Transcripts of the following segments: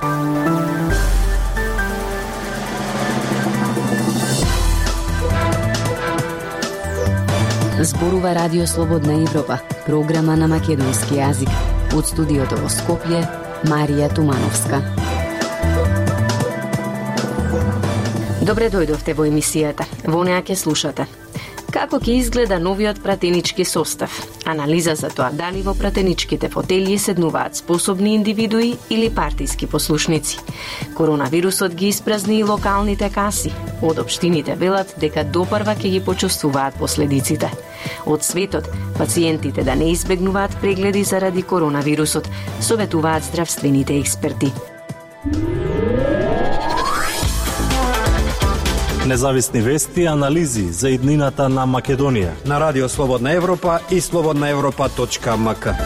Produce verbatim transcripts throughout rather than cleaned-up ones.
Зборува Радио Слободна Европа, програма на македонски јазик. Од студиото во Скопје, Марија Тумановска. Добре дојдовте во емисијата. Во неа ќе слушате како ќе изгледа новиот пратенички состав, анализа за тоа дали во пратеничките фотели седнуваат способни индивидуи или партиски послушници. Коронавирусот ги испразни и локалните каси. Од општините велат дека допрва ќе ги почувствуваат последиците. Од светот, пациентите да не избегнуваат прегледи заради коронавирусот, советуваат здравствените експерти. Независни вести и анализи за иднината на Македонија на Радио Слободна Европа и слободна европа точка ем ка.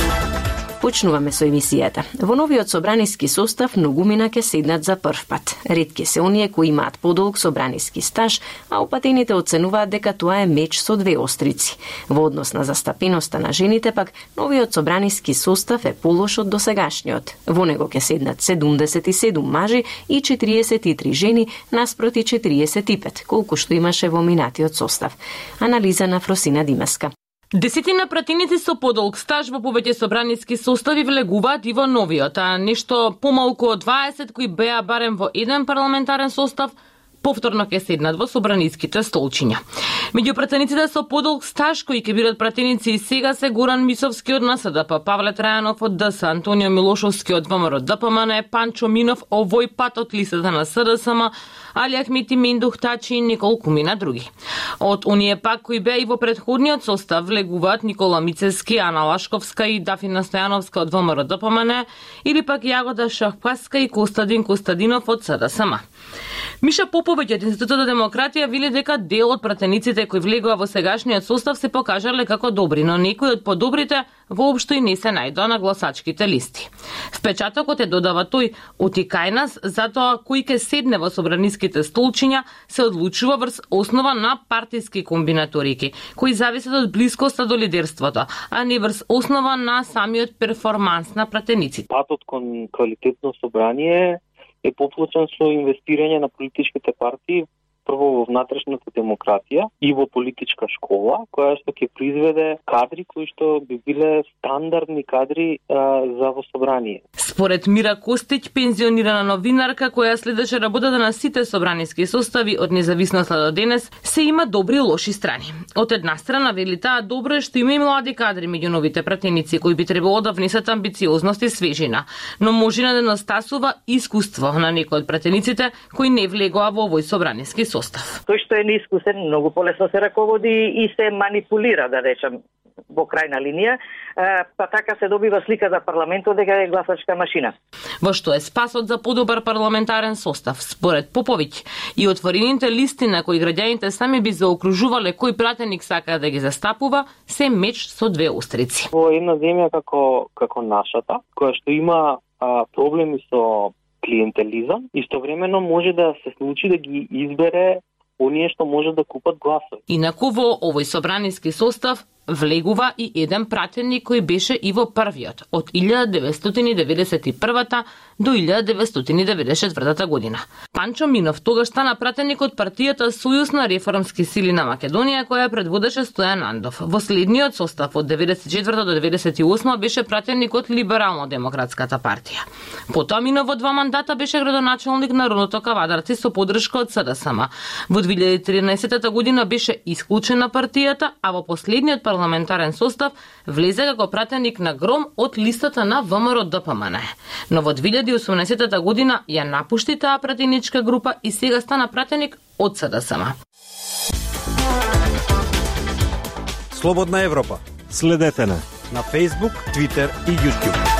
Почнуваме со емисијата. Во новиот собраниски состав многумина ќе седнат за прв пат. Ретки се оние кои имаат подолг собраниски стаж, а опатените оценуваат дека тоа е меч со две острици. Во однос на застапеноста на жените пак, новиот собраниски состав е полош од досегашниот. Во него ќе седнат седумдесет и седум мажи и четириесет и три жени наспроти четириесет и пет, колку што имаше во минатиот состав. Анализа на Фросина Димеска. Десетина пратеници со подолг стаж во повеќе собраниски состави влегуваат и во новиот, а нешто помалку од дваесет кои беа барем во еден парламентарен состав, повторно ќе седнат во собраниските столчиња. Меѓу пратениците со подолг стаж кои ќе бидат пратеници и сега се Горан Мисовски од Н С Д П, Павле Трајанов од Д С, Антонио Милошовски од В М Р Д П М Н, Панчо Минов овој пат од листата на С Д С М, Али Ахмети Мендух Тачи и неколку мина други. Од оние пак кои беа и во претходниот состав влегуваат Никола Мицески, Ана Лашковска и Дафина Стојановска од В М Р Д П М Н или пак Јагода Шахпаска и Костадин Костадинов од С Д С М. Миша Поповиќ од Институтот за демократија вели дека дел од пратениците кои влегува во сегашниот состав се покажале како добри, но некои од подобрите воопшто и не се најдоа на гласачките листи. Впечатокот е, додава тој, утикај нас затоа кој ќе седне во собраниските столчиња се одлучува врз основа на партиски комбинаторики, кои зависат од блискоста до лидерството, а не врз основа на самиот перформанс на пратениците. Патот кон квалитетно собрание е поплочен со инвестирање на политичките партии, прво во внатрешната демократија и во политичка школа, која што ќе произведе кадри кои што би биле стандардни кадри а, за во собрание. Според Мира Костиќ, пензионирана новинарка која следеше работата на сите собраниски состави од независноста до денес, се има добри и лоши страни. Од една страна вели таа добро е што има и млади кадри меѓу новите пратеници кои би требало да внесат амбициозност и свежина, но може да недостасува искуство на некои од пратениците кои не влегоа во овој собраниски состав. Тој што е неискусен, многу полесно се раководи и се манипулира, да речем, во крајна линија, па така се добива слика за парламентот дека е гласачка машина. Во што е спасот за подобар парламентарен состав, според Поповиќ, и отворените листи на кои граѓаните сами би заокружувале кој пратеник сака да ги застапува, се меч со две острици. Во една земја како како нашата, која што има а, проблеми со клиентелизам, истовремено може да се случи да ги избере оние што може да купат гласови. Инаку во овој собраниски состав влегува и еден пратеник кој беше и во првиот, од илјада деветстотини деветдесет и првата до илјада деветстотини деветдесет и четвртата година. Панчо Минов тогаш стана пратеник од партијата Сојуз на реформски сили на Македонија, која предводеше Стојан Андов. Во следниот состав од деветдесет и четврта до деветдесет и осма беше пратеник од Либерално-демократската партија. Потоа Минов во два мандата беше градоначалник на родното Кавадарци со поддршка од С Д С М. Во две илјади и тринаесетта година беше исклучен на партијата, а во последниот парламентарен состав влезе како пратеник на Гром од листата на В М Р Д П М Н. Но во две илјади и осумнаесетта година ја напушти таа пратеничка група и сега стана пратеник од С Д С М. Слободна Европа. Следете на на Facebook, Twitter и YouTube.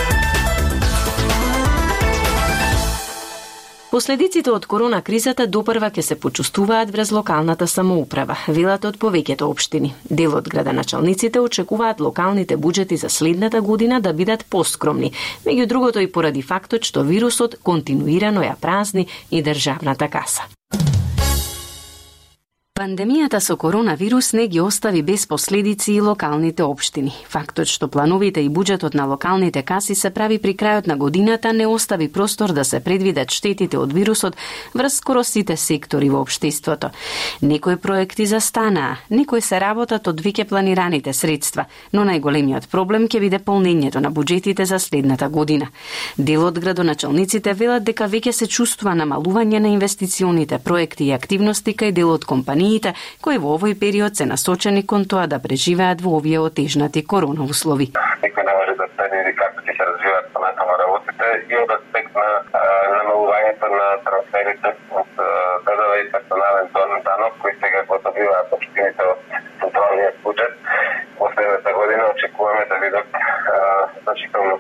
Последиците од корона кризата допрва ќе се почувствуваат врз локалната самоуправа, велат од повеќето општини. Дел од градоначалниците очекуваат локалните буџети за следната година да бидат поскромни, меѓу другото и поради фактот што вирусот континуирано ја празни и државната каса. Пандемијата со коронавирус не ги остави без последици и локалните општини. Фактот што плановите и буџетот на локалните каси се прави при крајот на годината не остави простор да се предвидат штетите од вирусот врз скоро сите сектори во општеството. Некои проекти застанаа, некои се работат од веќе планираните средства, но најголемиот проблем ќе биде полнењето на буџетите за следната година. Дел од градоначалниците велат дека веќе се чувствува намалување на инвестиционите проекти и активности кај дел од компаниите кои во овој период се насочени кон тоа да преживеат во овие отежнати корона услови. Никој не може да предвиди како ќе се развиваат понатаму работите и од аспект на намалувањето на трансферите од ДДВ и персонален данок кои сега го добиваат општините од централниот буџет. Во следната година очекуваме да бидат значително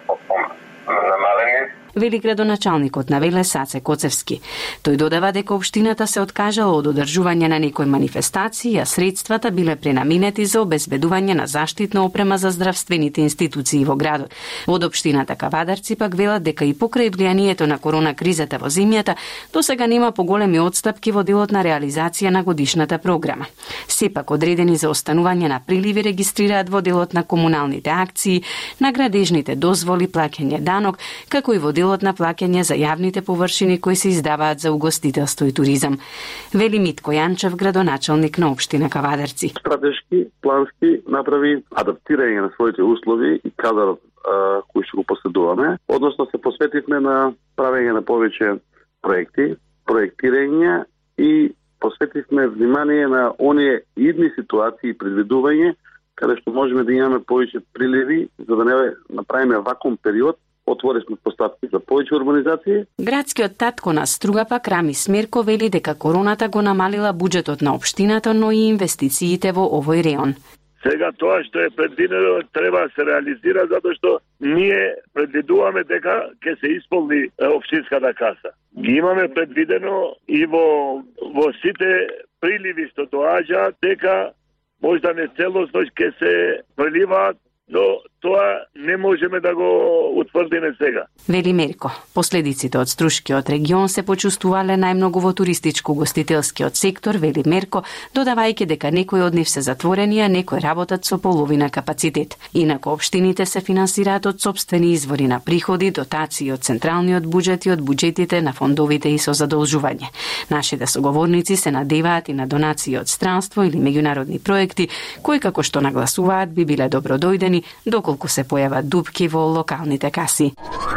намалени. Вели градоначалникот на Велес Саце Коцевски. Тој додава дека општината се откажала од одржување на некои манифестации, а средствата биле пренаменети за обезбедување на заштитна опрема за здравствените институции во градот. Од општината Кавадарци пак велат дека и покрај влијанието на корона кризата во земјата, досега нема поголеми отстапки во делот на реализација на годишната програма. Сепак одредени за останување на приливи регистрираат во делот на комуналните акции, на градежните дозволи, плаќање данок, како и во делот на плаќање за јавните површини кои се издаваат за угостителство и туризам. Вели Митко Јанчев, градоначалник на општина Кавадарци. Стратешки, плански направи адаптирање на своите услови и кадарот кој што го поседуваме, односно се посветивме на правење на повеќе проекти, проектирање и посветивме внимание на оние идни ситуации и предвидување каде што можеме да имаме повеќе приливи за да не направиме вакуум период. Отворени сме поставки за повеќе урбанизација. Градскиот татко на Струга пак Рами Смерко вели дека короната го намалила буџетот на општината, но и инвестициите во овој реон. Сега тоа што е предвидено треба да се реализира затоа што ние предвидуваме дека ќе се исполни општинската каса. Ги имаме предвидено и во во сите приливи што доаѓаат дека можда не целосно ќе се преливаат, но тоа не можеме да го утврдиме сега. Вели Мерко, последиците од струшкиот регион се почувствувале најмногу во туристичко-гостителскиот сектор, вели Мерко, додавајќи дека некои од нив се затворени, а некои работат со половина капацитет. Инаку општините се финансираат од сопствени извори на приходи, дотации од централниот буџет и од буџетите на фондовите и со задолжување. Нашите соговорници се надеваат и на донации од странство или меѓународни проекти, кои како што нагласуваат би биле добродојдени доколку се појават дупки во локалните каси.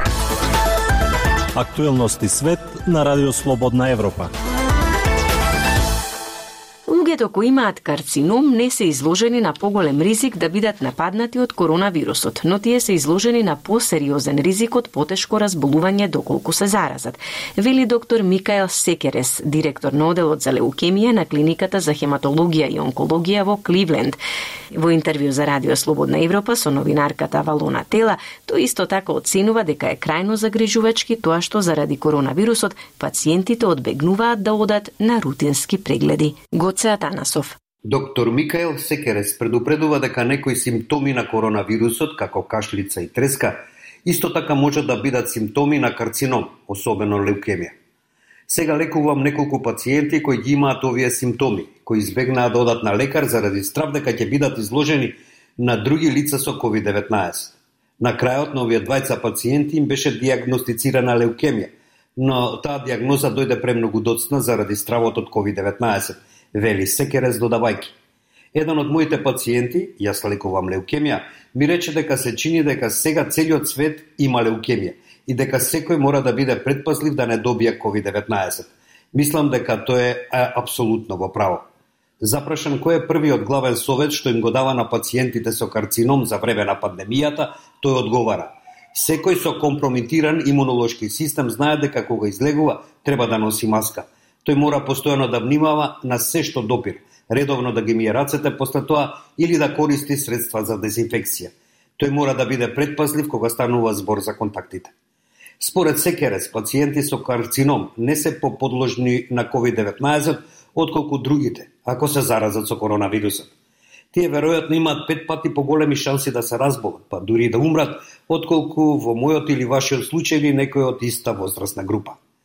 Актуелности свет на Радио Слободна Европа. Луѓето кои имаат карцином не се изложени на поголем ризик да бидат нападнати од коронавирусот, но тие се изложени на посериозен ризик од потешко разболување доколку се заразат. Вели доктор Микаел Секерес, директор на оделот за леукемија на клиниката за хематологија и онкологија во Кливленд. Во интервју за Радио Слободна Европа со новинарката Валона Тела, тој исто така оценува дека е крајно загрижувачки тоа што заради коронавирусот пациентите одбегнуваат да одат на рутински прегледи. Гоце Атанасов. Доктор Микаел Секерес предупредува дека некои симптоми на коронавирусот, како кашлица и треска, исто така можат да бидат симптоми на карцином, особено леукемија. Сега лекувам неколку пациенти кои ги имаат овие симптоми, кои избегнаа да одат на лекар заради страв дека ќе бидат изложени на други лица со ковид деветнаесет. На крајот на овие двајца пациенти им беше диагностицирана леукемија, но таа диагноза дојде премногу доцна заради стравот од ковид деветнаесет, вели Секерес додавајки. Еден од моите пациенти, јас лекувам леукемија, ми рече дека се чини дека сега целиот свет има леукемија и дека секој мора да биде предпазлив да не добие ковид деветнаесет. Мислам дека тоа е апсолутно во право. Запрашан кој е првиот главен совет што им го дава на пациентите со карцином за време на пандемијата, тој одговара: секој со компрометиран имунолошки систем знае дека кога излегува треба да носи маска. Тој мора постојано да внимава на се што допир, редовно да ги мие рацете после тоа или да користи средства за дезинфекција. Тој мора да биде предпазлив кога станува збор за контактите. Според Секерес, пациенти со карцином не се поподложни на ковид деветнаесет отколку другите, ако се заразат со коронавирусот. Тие веројатно имаат пет пати поголеми шанси да се разболат, па дури да умрат, отколку во мојот или вашиот случај или некој од иста возрастна група.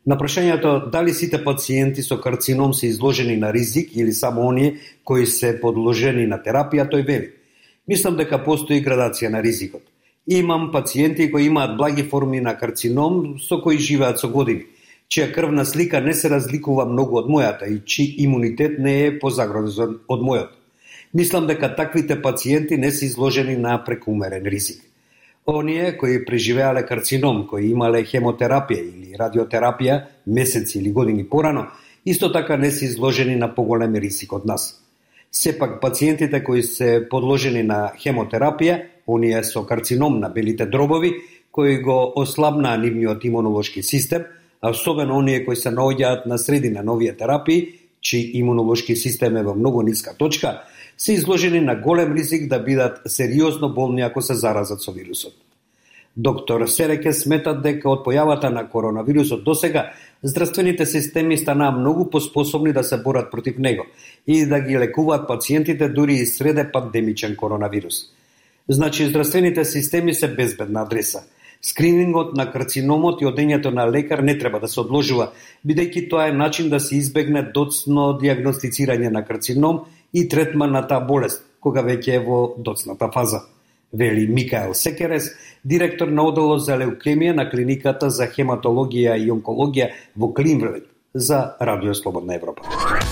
На прашањето дали сите пациенти со карцином се изложени на ризик или само оние кои се подложени на терапија, тој вели: мислам дека постои градација на ризикот. Имам пациенти кои имаат благи форми на карцином со кои живеат со години, чија крвна слика не се разликува многу од мојата и чиј имунитет не е позагрозен од мојот. Мислам дека таквите пациенти не се изложени на прекумерен ризик. Оние кои преживеале карцином, кои имале хемотерапија или радиотерапија месеци или години порано, исто така не се изложени на поголем ризик од нас. Сепак пациентите кои се подложени на хемотерапија, оние со карцином на белите дробови, кои го ослабнаа нивниот имунолошки систем, а особено оние кои се наоѓаат на средина на овие терапии, чиј имунолошки систем е во многу ниска точка, се изложени на голем ризик да бидат сериозно болни ако се заразат со вирусот. Доктор Сереке сметат дека од појавата на коронавирусот досега, здравствените системи станаа многу поспособни да се борат против него и да ги лекуваат пациентите дури и среде пандемичен коронавирус. Значи, здравствените системи се безбедна адреса. Скринингот на карциномот и одењето на лекар не треба да се одложува, бидејќи тоа е начин да се избегне доцно диагностицирање на карцином и третман на таа болест, кога веќе е во доцната фаза, вели Микаел Секерес, директор на оделот за леукемија на клиниката за хематологија и онкологија во Клинврвет за Радио Слободна Европа.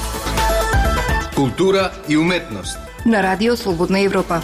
Култура и уметност на Радио Слободна Европа.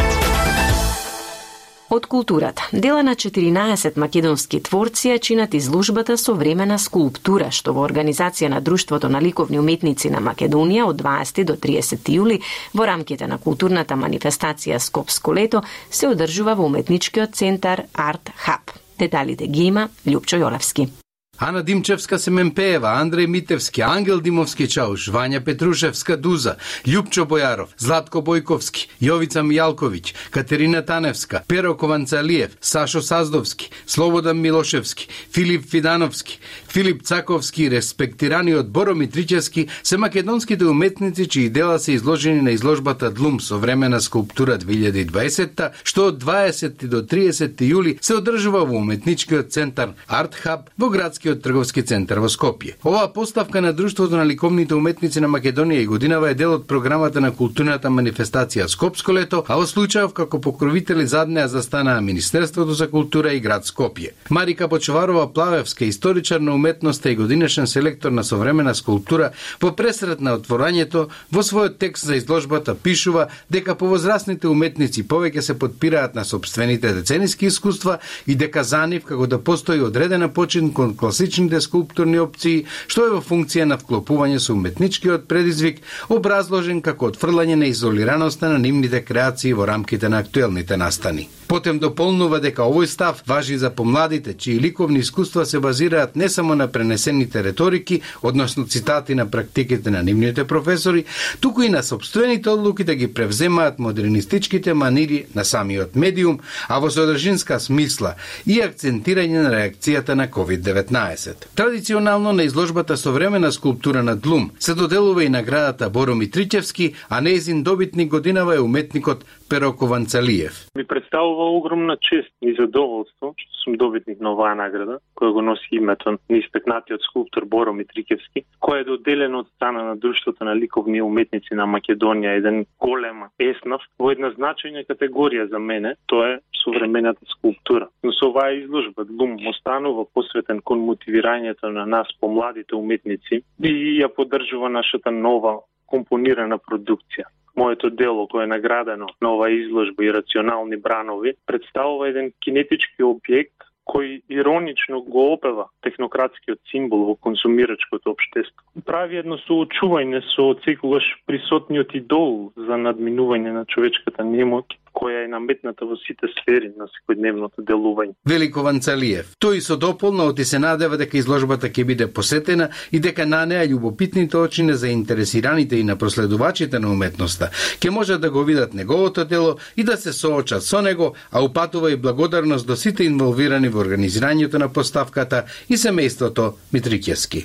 Од културата. Дела на четиринаесет македонски творци ја чинат изложбата Современа скулптура, што во организација на Друштвото на ликовни уметници на Македонија од дваесети до триесети јули во рамките на културната манифестација Скопско лето се одржува во уметничкиот центар Арт Хаб. Деталите ги има Љупчо Јолевски. Ана Димчевска Семенпеева, Андреј Митевски, Ангел Димовски Чауш, Вања Петрушевска Дуза, Љупчо Бојаров, Златко Бојковски, Јовица Мијалковиќ, Катерина Таневска, Перо Кованцалиев, Сашо Саздовски, Слободан Милошевски, Филип Фидановски, Филип Цаковски и респектираниот Боро Митричевски се македонските уметници чии дела се изложени на изложбата Длум Современа скулптура две илјади и дваесетта, што од дваесети до триесети јули се одржува во уметничкиот центар Арт Хаб во градски од трговски центар во Скопје. Оваа поставка на Друштвото на ликовните уметници на Македонија и годинава е дел од програмата на културната манифестација Скопско лето, а во случајов како покровители зад неа застанаа Министерството за култура и град Скопје. Марика Почварова Плавевска, историчар на уметноста и годинешен селектор на современа скулптура, во пресрет на отворањето во својот текст за изложбата пишува дека повозрасните уметници повеќе се подпираат на сопствените децениски искуства и дека за нив како да постои одредена почин кон класичните скулптурни опции, што е во функција на вклопување со уметничкиот предизвик, образложен како отфрлање на изолираноста на нивните креации во рамките на актуелните настани. Потем дополнува дека овој став важи за помладите, чии ликовни искуства се базираат не само на пренесените реторики, односно цитати на практиките на нивните професори, туку и на сопствените одлуки да ги превземаат модернистичките манири на самиот медиум, а во содржинска смисла и акцентирање на реакцијата на ковид деветнаесет. Традиционално на изложбата Современа скулптура на Длум се доделува и наградата Боро Митричевски, а нејзин добитник годинава е уметникот Перо Кованцалиев. Ми представува огромна чест и задоволство што сум добитник на оваа награда, која го носи името на испекнатиот скулптор Боро Митричевски, која е доделена од страна на Друштвото на ликовни уметници на Македонија, еден голем еснав во една значајна категорија за мене, тоа е современата скулптура. Но со оваа изложба Длум останува посветен кон мотивирањето на нас помладите уметници и ја поддржува нашата нова компонирана продукција. Моето дело, кое е наградено на оваа изложба и рационални бранови, представува еден кинетички објект кој иронично го опева технократскиот символ во консумирачкото општество. Прави едно соочување со секогаш присутниот идол за надминување на човечката немоќ, која е наметната во сите сфери на секојдневното делување. Вели Кованцалиев. Тој со дополнот и се надева дека изложбата ќе биде посетена и дека на неа љубопитните очи на заинтересираните и на проследувачите на уметноста ќе можат да го видат неговото дело и да се соочат со него, а упатува и благодарност до сите инволвирани во организирањето на поставката и семејството Митричевски.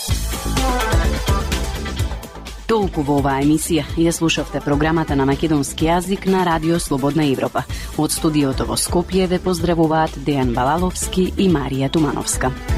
Толку во оваа емисија ја слушавте програмата на македонски јазик на Радио Слободна Европа. Од студиото во Скопје ве поздравуваат Дејан Балаловски и Марија Тумановска.